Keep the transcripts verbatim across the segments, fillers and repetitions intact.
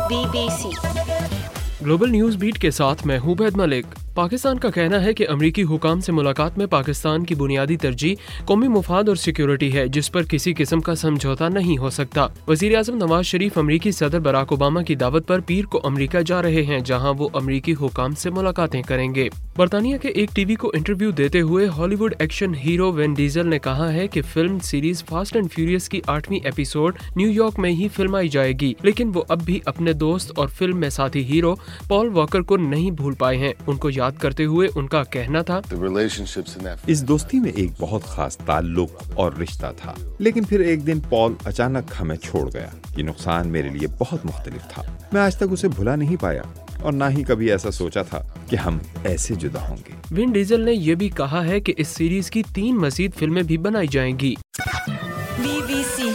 Be B C global news beat کے ساتھ میں ہوں عبید ملک۔ پاکستان کا کہنا ہے کہ امریکی حکام سے ملاقات میں پاکستان کی بنیادی ترجیح قومی مفاد اور سیکیورٹی ہے، جس پر کسی قسم کا سمجھوتا نہیں ہو سکتا۔ وزیر اعظم نواز شریف امریکی صدر براک اوباما کی دعوت پر پیر کو امریکہ جا رہے ہیں، جہاں وہ امریکی حکام سے ملاقاتیں کریں گے۔ برطانیہ کے ایک ٹی وی کو انٹرویو دیتے ہوئے Hollywood action hero Vin Diesel نے کہا ہے کہ film series fast and furious کی آٹھویں ایپیسوڈ نیو یارک میں ہی فلمائی جائے گی، لیکن وہ اب بھی اپنے دوست اور فلم میں ساتھی ہیرو پال واکر کو نہیں بھول پائے ہیں۔ ان کو یاد کرتے ہوئے ان کا کہنا تھا، اس دوستی میں ایک بہت خاص تعلق اور رشتہ تھا، لیکن پھر ایک دن پال اچانک ہمیں چھوڑ گیا۔ یہ نقصان میرے لیے بہت مختلف تھا، میں آج تک اسے بھلا نہیں پایا اور نہ ہی کبھی ایسا سوچا تھا کہ ہم ایسے جدا ہوں گے۔ وین ڈیزل نے یہ بھی کہا ہے کہ اس سیریز کی تین مزید فلمیں بھی بنائی جائیں گی۔ بی بی سی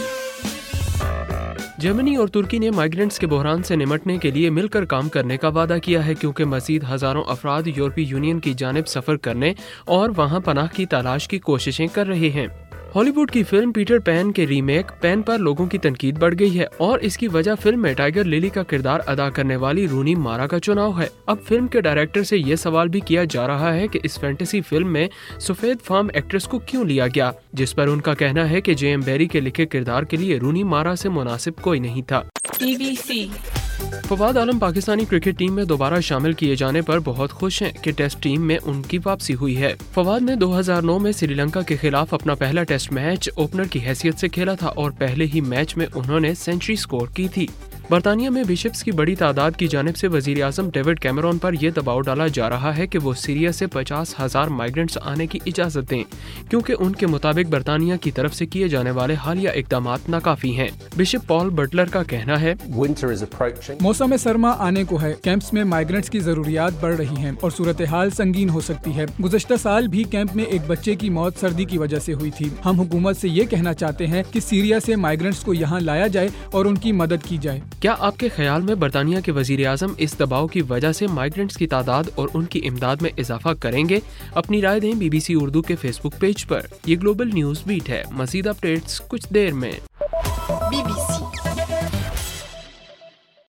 جرمنی اور ترکی نے مائیگرنٹس کے بحران سے نمٹنے کے لیے مل کر کام کرنے کا وعدہ کیا ہے، کیونکہ مزید ہزاروں افراد یورپی یونین کی جانب سفر کرنے اور وہاں پناہ کی تلاش کی کوششیں کر رہے ہیں۔ ہالی ووڈ کی فلم پیٹر پین کے ریمیک پین پر لوگوں کی تنقید بڑھ گئی ہے، اور اس کی وجہ فلم میں ٹائیگر لیلی کا کردار ادا کرنے والی رونی مارا کا چناؤ ہے۔ اب فلم کے ڈائریکٹر سے یہ سوال بھی کیا جا رہا ہے کہ اس فینٹیسی فلم میں سفید فام ایکٹریس کو کیوں لیا گیا، جس پر ان کا کہنا ہے کہ جے ایم بیری کے لکھے کردار کے لیے رونی مارا سے مناسب کوئی نہیں تھا۔ B B C Fawad Alam پاکستانی کرکٹ ٹیم میں دوبارہ شامل کیے جانے پر بہت خوش ہیں کہ ٹیسٹ ٹیم میں ان کی واپسی ہوئی ہے۔ فواد نے دو ہزار نو میں سری لنکا کے خلاف اپنا پہلا ٹیسٹ میچ اوپنر کی حیثیت سے کھیلا تھا اور پہلے ہی میچ میں انہوں نے سینچری سکور کی تھی۔ برطانیہ میں بشپس کی بڑی تعداد کی جانب سے وزیر اعظم ڈیوڈ کیمرون پر یہ دباؤ ڈالا جا رہا ہے کہ وہ سیریا سے پچاس ہزار مائیگرنٹس آنے کی اجازت دیں، کیونکہ ان کے مطابق برطانیہ کی طرف سے کیے جانے والے حالیہ اقدامات ناکافی ہیں۔ بشپ پال بٹلر کا کہنا ہے، موسم سرما آنے کو ہے، کیمپس میں مائیگرنٹس کی ضروریات بڑھ رہی ہیں اور صورتحال سنگین ہو سکتی ہے۔ گزشتہ سال بھی کیمپ میں ایک بچے کی موت سردی کی وجہ سے ہوئی تھی۔ ہم حکومت سے یہ کہنا چاہتے ہیں کہ سیریا سے مائیگرنٹس کو یہاں لایا جائے اور ان کی مدد کی جائے۔ کیا آپ کے خیال میں برطانیہ کے وزیر اعظم اس دباؤ کی وجہ سے مائیگرنٹس کی تعداد اور ان کی امداد میں اضافہ کریں گے؟ اپنی رائے دیں بی بی سی اردو کے فیس بک پیج پر۔ یہ گلوبل نیوز بیٹ ہے، مزید اپڈیٹس کچھ دیر میں۔